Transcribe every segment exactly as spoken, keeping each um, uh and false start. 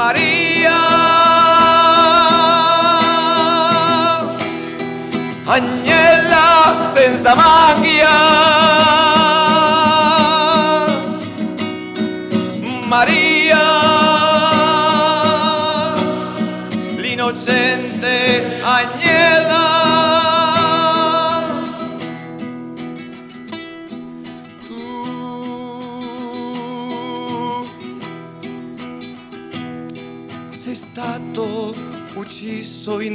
Maria, agnella senza macchia, Maria, l'innocente agnella. Tu sei stato ucciso in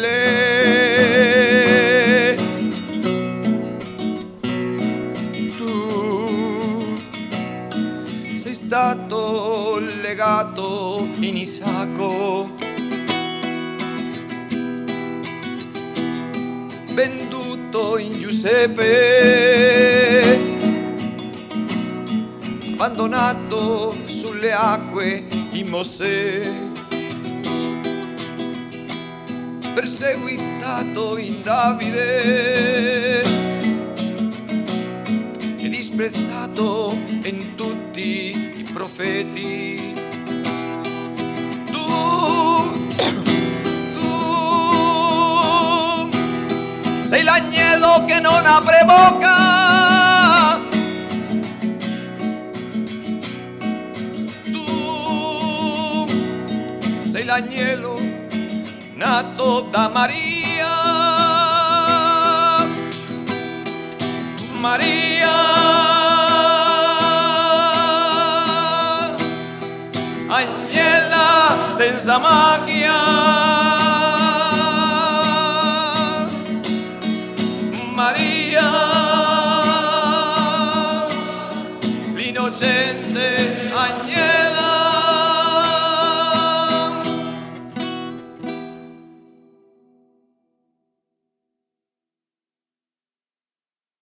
navelle, tu sei stato legato in Isacco, venduto in Giuseppe, abbandonato sulle acque in Mosè, perseguitato in Davide e disprezzato in tutti i profeti. Tu, tu sei l'agnello che non apre bocca, tu sei l'agnello nato da Maria, Maria, agnella senza macchia.